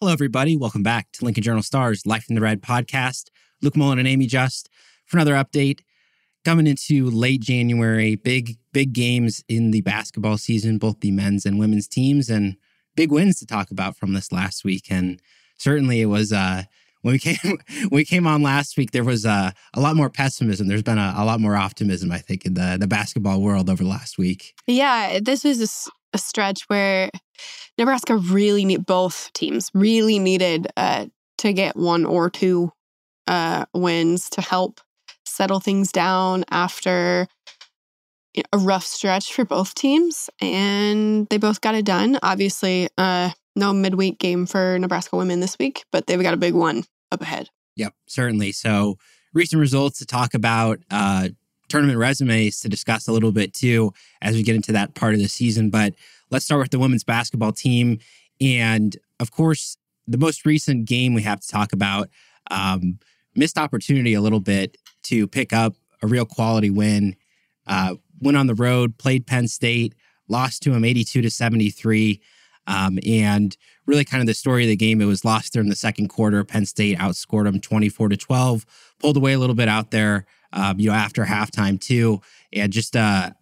Hello, everybody. Welcome back to Lincoln Journal Stars Life in the Red podcast. Luke Mullen and Amy Just for another update. Coming into late January, big games in the basketball season, both the men's and women's teams, and big wins to talk about from this last week. And certainly it was, when we came on last week, there was a lot more pessimism. There's been a lot more optimism, I think, in the basketball world over the last week. Yeah, this was a stretch where Nebraska both teams really needed to get one or two wins to help settle things down after a rough stretch for both teams. And they both got it done. Obviously, no midweek game for Nebraska women this week, but they've got a big one up ahead. Yep, certainly. So recent results to talk about, tournament resumes to discuss a little bit too as we get into that part of the season. But let's start with the women's basketball team. And of course, the most recent game we have to talk about, missed opportunity a little bit to pick up a real quality win. Went on the road, played Penn State, lost to them 82-73. And really kind of the story of the game, it was lost there in the second quarter. Penn State outscored them 24-12, pulled away a little bit out there, after halftime too. And just, I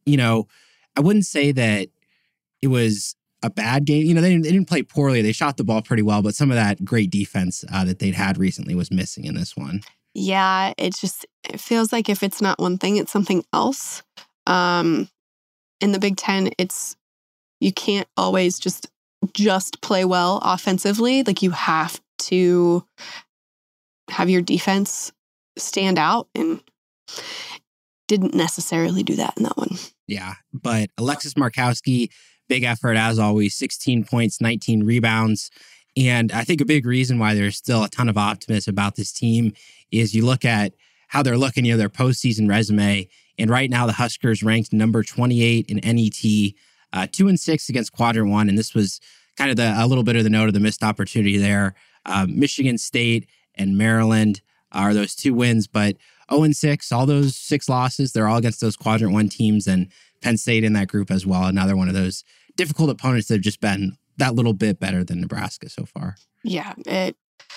wouldn't say that it was a bad game. They didn't play poorly. They shot the ball pretty well, but some of that great defense that they'd had recently was missing in this one. Yeah, it feels like if it's not one thing, it's something else. In the Big Ten, you can't always just play well offensively. Like, you have to have your defense stand out, and didn't necessarily do that in that one. Yeah, but Alexis Markowski, big effort as always, 16 points, 19 rebounds. And I think a big reason why there's still a ton of optimism about this team is you look at how they're looking, their postseason resume. And right now the Huskers ranked number 28 in NET, 2-6 against Quadrant 1. And this was kind of a little bit of the note of the missed opportunity there. Michigan State and Maryland are those two wins, but 0-6, all those 6 losses, they're all against those Quadrant 1 teams, and Penn State in that group as well. Another one of those difficult opponents that have just been that little bit better than Nebraska so far. Yeah, I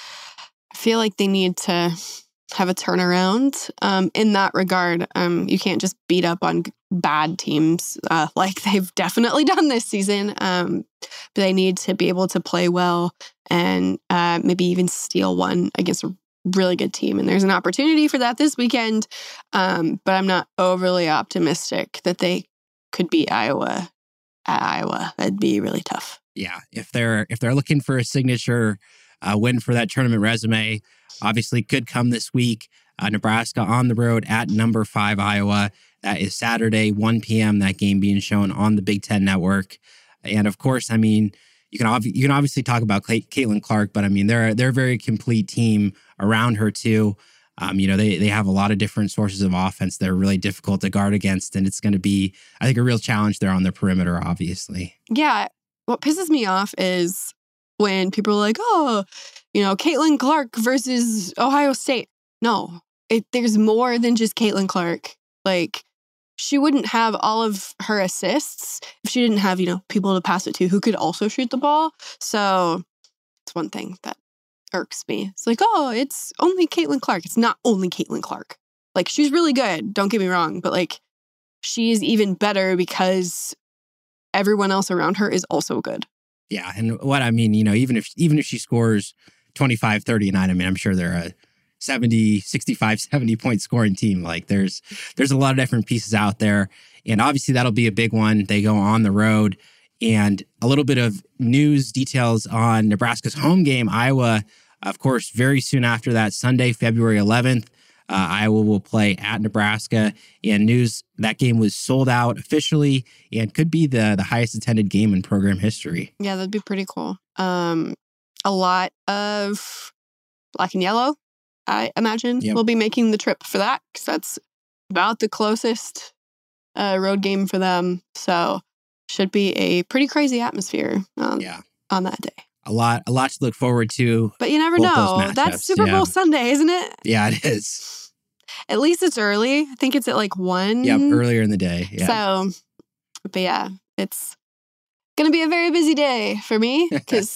feel like they need to have a turnaround in that regard. You can't just beat up on bad teams like they've definitely done this season. But they need to be able to play well and maybe even steal one against a really good team. And there's an opportunity for that this weekend. But I'm not overly optimistic that they could beat Iowa at Iowa. That'd be really tough. Yeah, if they're looking for a signature win for that tournament resume, obviously could come this week. Nebraska on the road at number 5 Iowa. That is Saturday, 1 p.m. That game being shown on the Big Ten Network. And of course, you can obviously talk about Caitlin Clark, but they're a very complete team around her too. They have a lot of different sources of offense that are really difficult to guard against, and it's going to be, I think, a real challenge there on the perimeter, obviously. Yeah. What pisses me off is when people are like, Caitlin Clark versus Ohio State. No, there's more than just Caitlin Clark. Like, she wouldn't have all of her assists if she didn't have, people to pass it to who could also shoot the ball. So it's one thing that irks me. It's like, it's only Caitlin Clark. It's not only Caitlin Clark. Like, she's really good. Don't get me wrong. But, like, she's even better because everyone else around her is also good. Yeah. And what even if she scores 25, 39, I'm sure they're a 65, 70 point scoring team. Like, there's a lot of different pieces out there. And obviously that'll be a big one. They go on the road. And a little bit of news details on Nebraska's home game, Iowa. Of course, very soon after that, Sunday, February 11th, Iowa will play at Nebraska. And news, that game was sold out officially and could be the highest attended game in program history. Yeah, that'd be pretty cool. A lot of black and yellow, I imagine, will be making the trip for that, because that's about the closest road game for them. So should be a pretty crazy atmosphere on that day. A lot to look forward to. But you never know. That's Super Bowl Sunday, isn't it? Yeah, it is. At least it's early. I think it's at like 1. Yep, earlier in the day. Yeah. So, but yeah, it's going to be a very busy day for me because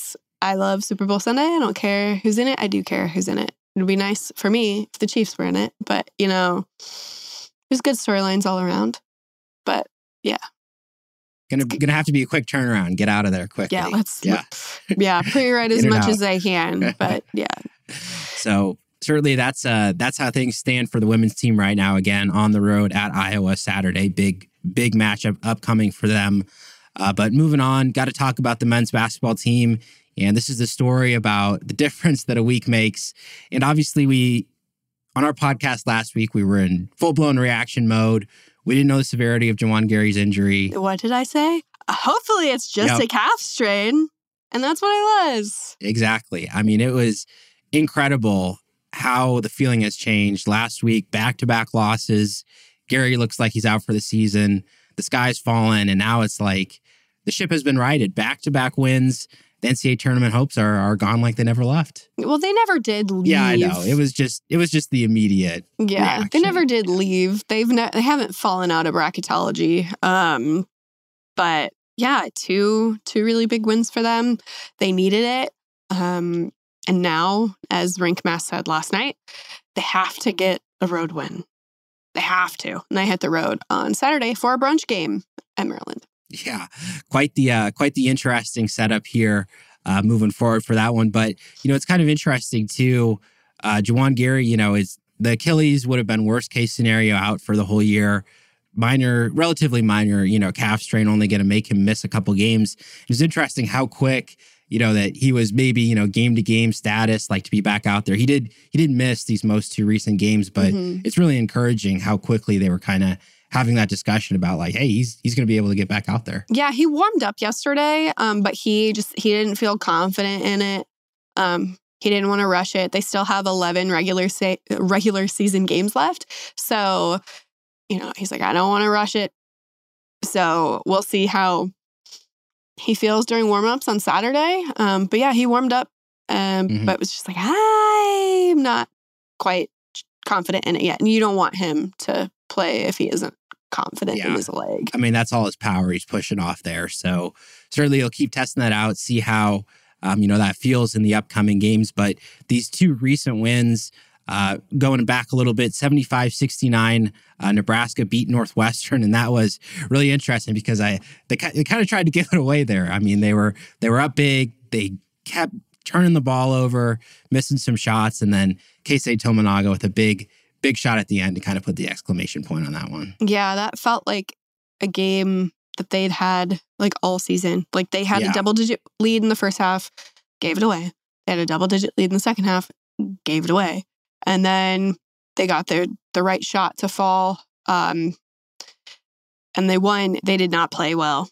I love Super Bowl Sunday. I don't care who's in it. I do care who's in it. It'd be nice for me if the Chiefs were in it. But, there's good storylines all around. But, yeah. Gonna have to be a quick turnaround. Get out of there quickly. Yeah, pre-write as much as I can. But, yeah. So certainly that's how things stand for the women's team right now. Again, on the road at Iowa Saturday. Big matchup upcoming for them. But moving on, got to talk about the men's basketball team. And this is the story about the difference that a week makes. And obviously on our podcast last week, we were in full-blown reaction mode. We didn't know the severity of Juwan Gary's injury. What did I say? Hopefully it's just a calf strain. And that's what it was. Exactly. I mean, it was incredible how the feeling has changed. Last week, back-to-back losses. Gary looks like he's out for the season. The sky's fallen, and now it's like the ship has been righted. Back-to-back wins. The NCAA tournament hopes are gone like they never left. Well, they never did leave. Yeah, I know. It was just the immediate reaction. They never did leave. They haven't fallen out of bracketology. But yeah, two really big wins for them. They needed it. And now, as Rinkmass said last night, they have to get a road win. They have to. And they hit the road on Saturday for a brunch game at Maryland. Yeah, quite the interesting setup here moving forward for that one. But, it's kind of interesting too. Juwan Gary, is the Achilles would have been worst case scenario out for the whole year. Relatively minor, calf strain, only going to make him miss a couple games. It was interesting how quick, that he was maybe, game to game status, like to be back out there. He didn't miss these most two recent games, but it's really encouraging how quickly they were kind of having that discussion about like, hey, he's going to be able to get back out there. Yeah, he warmed up yesterday, but he didn't feel confident in it. He didn't want to rush it. They still have 11 regular season games left. So, he's like, I don't want to rush it. So we'll see how he feels during warm-ups on Saturday. But yeah, he warmed up, but was just like, I'm not quite confident in it yet. And you don't want him to play if he isn't confident in his leg. I mean, that's all his power he's pushing off there. So certainly he'll keep testing that out, see how, that feels in the upcoming games. But these two recent wins, going back a little bit, 75-69, Nebraska beat Northwestern. And that was really interesting because they kind of tried to give it away there. I mean, they were up big. They kept turning the ball over, missing some shots. And then Keisei Tominaga with a big shot at the end to kind of put the exclamation point on that one. Yeah, that felt like a game that they'd had like all season. Like they had a double-digit lead in the first half, gave it away. They had a double-digit lead in the second half, gave it away. And then they got the right shot to fall, and they won. They did not play well,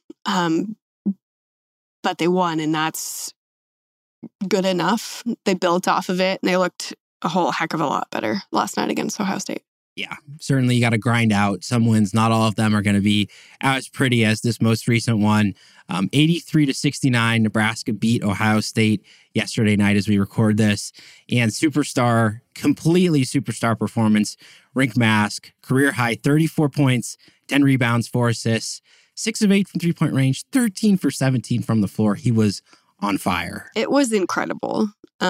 but they won, and that's good enough. They built off of it, and they looked a whole heck of a lot better last night against Ohio State. Yeah, certainly you got to grind out some wins. Not all of them are going to be as pretty as this most recent one. 83-69, Nebraska beat Ohio State yesterday night as we record this. And completely superstar performance. Rinkmass, career high, 34 points, 10 rebounds, 4 assists, 6 of 8 from three-point range, 13 for 17 from the floor. He was on fire. It was incredible.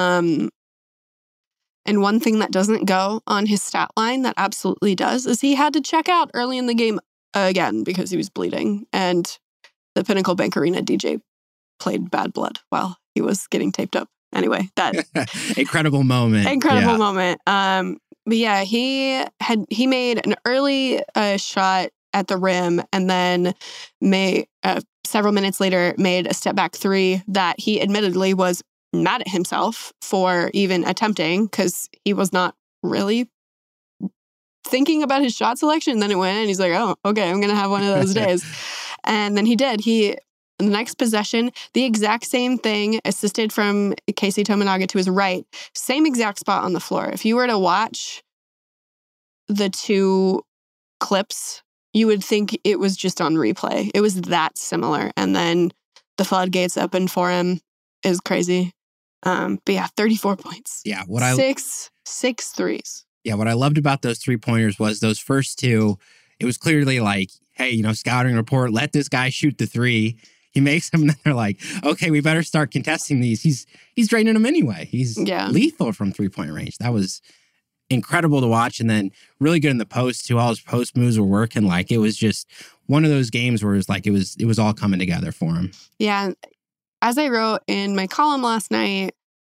And one thing that doesn't go on his stat line that absolutely does is he had to check out early in the game again because he was bleeding. And the Pinnacle Bank Arena DJ played Bad Blood while he was getting taped up. Anyway, that incredible moment. Moment. But yeah, he made an early shot at the rim and then several minutes later made a step back three that he admittedly was mad at himself for even attempting because he was not really thinking about his shot selection. And then it went and he's like, oh, okay, I'm going to have one of those days. And then he did. In the next possession, the exact same thing, assisted from Keisei Tominaga to his right, same exact spot on the floor. If you were to watch the two clips, you would think it was just on replay. It was that similar. And then the floodgates opened for him. It was crazy. But yeah, 34 points. Yeah. Six threes. Yeah. What I loved about those 3-pointers was those first two, it was clearly like, hey, scouting report, let this guy shoot the three. He makes them, and then they're like, okay, we better start contesting these. He's draining them anyway. He's lethal from 3-point range. That was incredible to watch, and then really good in the post too. All his post moves were working. Like, it was just one of those games where it was like it was all coming together for him. Yeah. As I wrote in my column last night,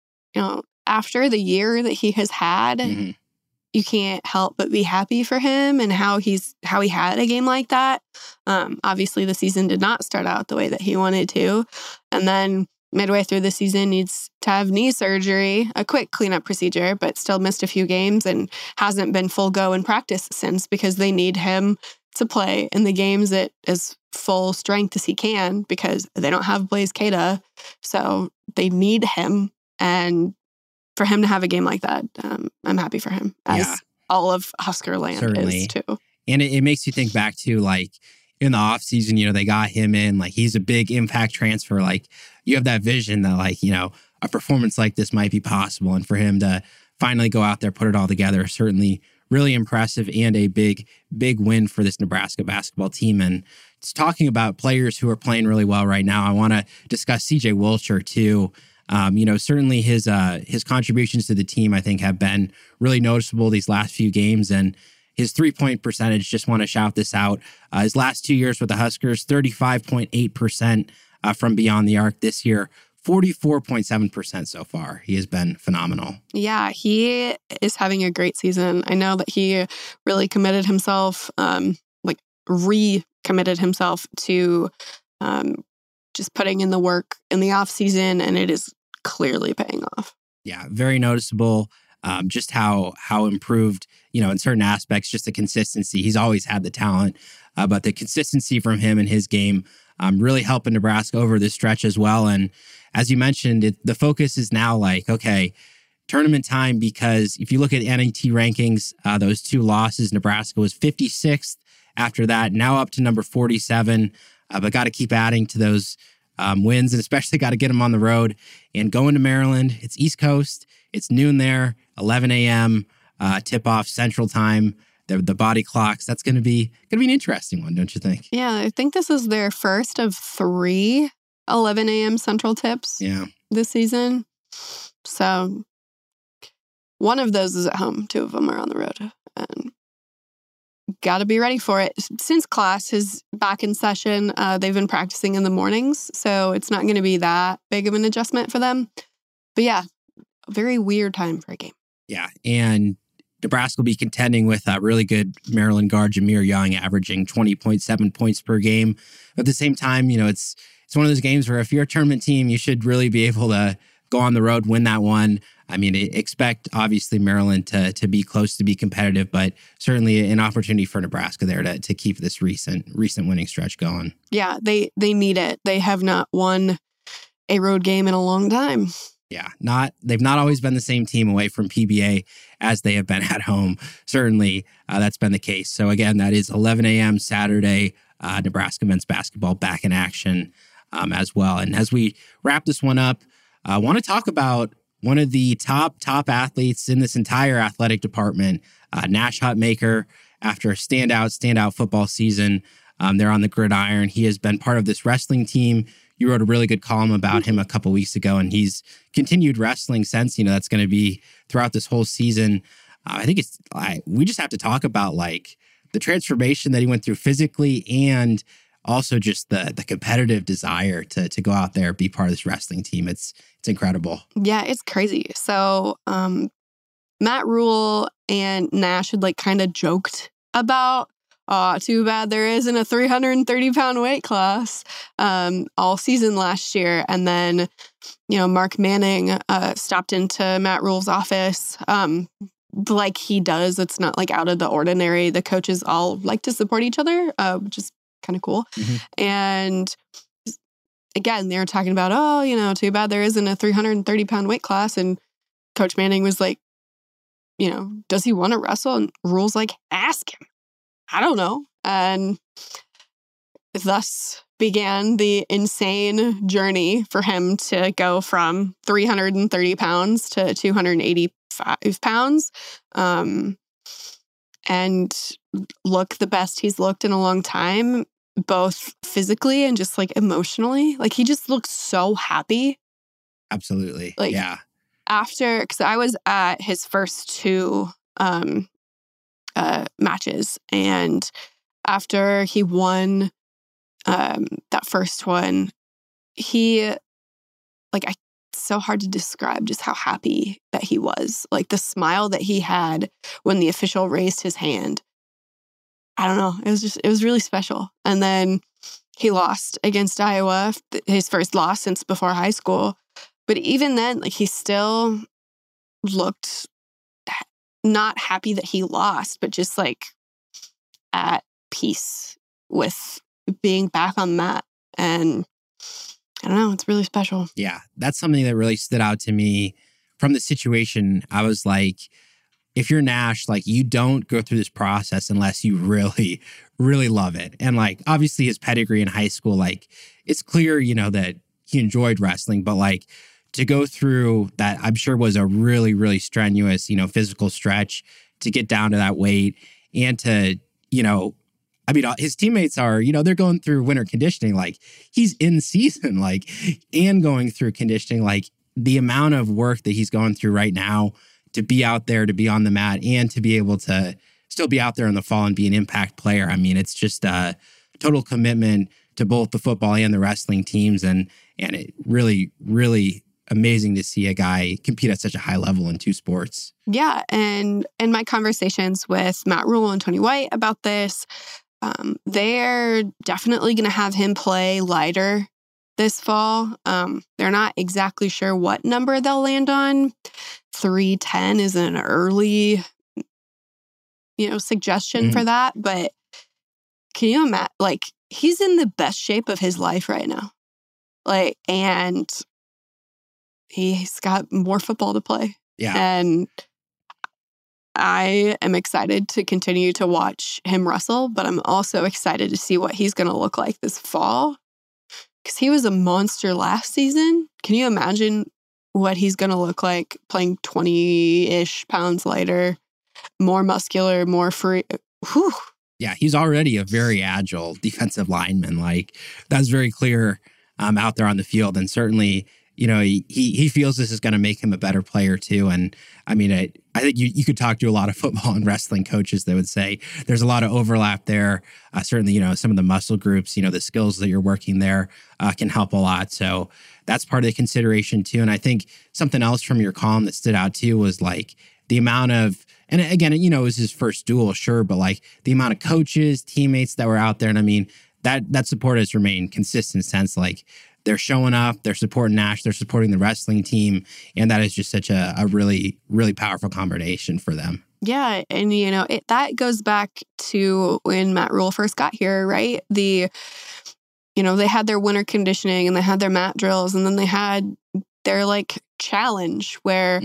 after the year that he has had, you can't help but be happy for him and how he had a game like that. Obviously, the season did not start out the way that he wanted to, and then midway through the season needs to have knee surgery, a quick cleanup procedure, but still missed a few games and hasn't been full go in practice since, because they need him to play in the games at as full strength as he can, because they don't have Blaise Keita. So they need him. And for him to have a game like that, I'm happy for him, as all of Husker land is too. And it makes you think back to, like, in the offseason, they got him in. Like, he's a big impact transfer. Like, you have that vision that, like, a performance like this might be possible. And for him to finally go out there, put it all together, certainly really impressive, and a big, big win for this Nebraska basketball team. And it's talking about players who are playing really well right now. I want to discuss CJ Wilcher too. Certainly his contributions to the team, I think, have been really noticeable these last few games. And his 3-point percentage, just want to shout this out. His last 2 years with the Huskers, 35.8% from beyond the arc. This year, 44.7% so far. He has been phenomenal. Yeah, he is having a great season. I know that he really committed himself, recommitted himself to just putting in the work in the off season, and it is clearly paying off. Yeah, very noticeable. Just how improved, in certain aspects, just the consistency. He's always had the talent, but the consistency from him in his game really helping Nebraska over this stretch as well. And as you mentioned, the focus is now like, okay, tournament time, because if you look at NET rankings, those 2 losses, Nebraska was 56th after that, now up to number 47, but got to keep adding to those wins, and especially got to get them on the road. And going to Maryland, it's East Coast, it's noon there, 11 a.m., tip-off Central Time, the body clocks. That's going to be an interesting one, don't you think? Yeah, I think this is their first of 3 11 a.m. Central tips this season. So one of those is at home, 2 of them are on the road. And got to be ready for it. Since class is back in session, they've been practicing in the mornings, so it's not going to be that big of an adjustment for them. But yeah, a very weird time for a game. Yeah, and Nebraska will be contending with a really good Maryland guard, Jahmir Young, averaging 20.7 points per game. But at the same time, it's one of those games where if you're a tournament team, you should really be able to go on the road, win that one. I mean, expect, obviously, Maryland to be close to be competitive, but certainly an opportunity for Nebraska there to keep this recent winning stretch going. Yeah, they need it. They have not won a road game in a long time. Yeah, they've not always been the same team away from PBA as they have been at home. Certainly, that's been the case. So again, that is 11 a.m. Saturday, Nebraska men's basketball back in action as well. And as we wrap this one up, I want to talk about one of the top athletes in this entire athletic department, Nash Hutmacher. After a standout football season, they're on the gridiron. He has been part of this wrestling team. You wrote a really good column about him a couple weeks ago, and he's continued wrestling since. That's going to be throughout this whole season. I think we just have to talk about like the transformation that he went through physically, and also just the competitive desire to go out there, be part of this wrestling team. It's incredible. Yeah, it's crazy. So Matt Rhule and Nash had kind of joked about, too bad there isn't a 330-pound weight class all season last year. And then, Mark Manning stopped into Matt Rhule's office like he does. It's not out of the ordinary. The coaches all like to support each other, which is kind of cool. Mm-hmm. And again, they were talking about, too bad there isn't a 330-pound weight class. And Coach Manning was like, does he want to wrestle? And Rhule's like, ask him. I don't know. And thus began the insane journey for him to go from 330 pounds to 285 pounds and look the best he's looked in a long time. both physically and just like emotionally. Like he just looks so happy. Absolutely. Like yeah. After, because I was at his first two matches, and after he won that first one, he it's so hard to describe just how happy that he was. Like the smile that he had when the official raised his hand. I don't know. It was really special. And then he lost against Iowa, his first loss since before high school. But even then, like he still looked not happy that he lost, but just like at peace with being back on the mat. And I don't know, it's really special. Yeah, that's something that really stood out to me from the situation. I was like, if you're Nash, like you don't go through this process unless you really, really love it. And like, obviously his pedigree in high school, like it's clear, that he enjoyed wrestling, but like to go through that, I'm sure was a really, really strenuous, physical stretch to get down to that weight and to, his teammates are, they're going through winter conditioning, like he's in season, like, and going through conditioning, like the amount of work that he's going through right now to be out there, to be on the mat, and to be able to still be out there in the fall and be an impact player. I mean, it's just a total commitment to both the football and the wrestling teams. And it really, really amazing to see a guy compete at such a high level in two sports. Yeah. And in my conversations with Matt Rhule and Tony White about this, they're definitely going to have him play lighter this fall. They're not exactly sure what number they'll land on. 310 is an early, suggestion for that. But can you imagine, like, he's in the best shape of his life right now. Like, and he's got more football to play. Yeah. And I am excited to continue to watch him wrestle, but I'm also excited to see what he's going to look like this fall. Because he was a monster last season. Can you imagine what he's going to look like playing 20-ish pounds lighter, more muscular, more free? Whew. Yeah, he's already a very agile defensive lineman. Like, that's very clear out there on the field. And certainly, he feels this is going to make him a better player too. And I mean, I think you could talk to a lot of football and wrestling coaches that would say there's a lot of overlap there. Certainly, some of the muscle groups, the skills that you're working there can help a lot. So that's part of the consideration too. And I think something else from your column that stood out too was like the amount of, and again, it was his first duel, sure, but like the amount of coaches, teammates that were out there. And I mean, that support has remained consistent since, like, they're showing up, they're supporting Nash, they're supporting the wrestling team. And that is just such a really, really powerful combination for them. Yeah. And, that goes back to when Matt Rhule first got here, right? They had their winter conditioning and they had their mat drills, and then they had their like challenge where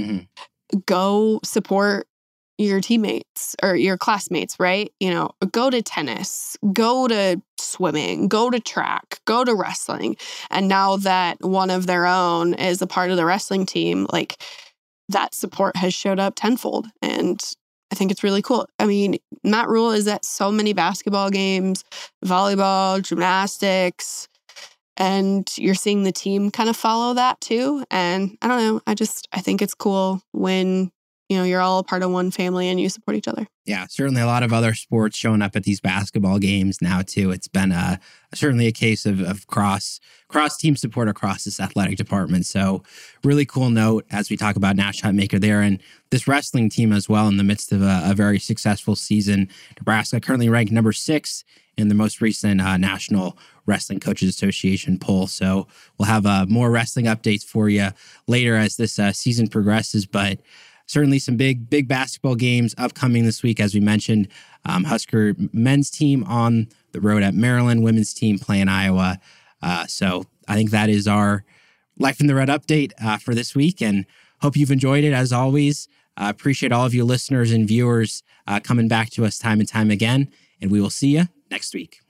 go support your teammates or your classmates, right? Go to tennis, go to swimming, go to track, go to wrestling. And now that one of their own is a part of the wrestling team, like that support has showed up tenfold. And I think it's really cool. I mean, Matt Rhule is at so many basketball games, volleyball, gymnastics, and you're seeing the team kind of follow that too. And I don't know, I think it's cool when you're all a part of one family and you support each other. Yeah, certainly a lot of other sports showing up at these basketball games now too. It's been certainly a case of cross team support across this athletic department. So really cool note as we talk about Nash Hutmacher there, and this wrestling team as well in the midst of a very successful season. Nebraska currently ranked number 6 in the most recent National Wrestling Coaches Association poll. So we'll have more wrestling updates for you later as this season progresses, but certainly some big basketball games upcoming this week. As we mentioned, Husker men's team on the road at Maryland, women's team playing Iowa. So I think that is our Life in the Red update for this week, and hope you've enjoyed it as always. Appreciate all of you listeners and viewers coming back to us time and time again, and we will see you next week.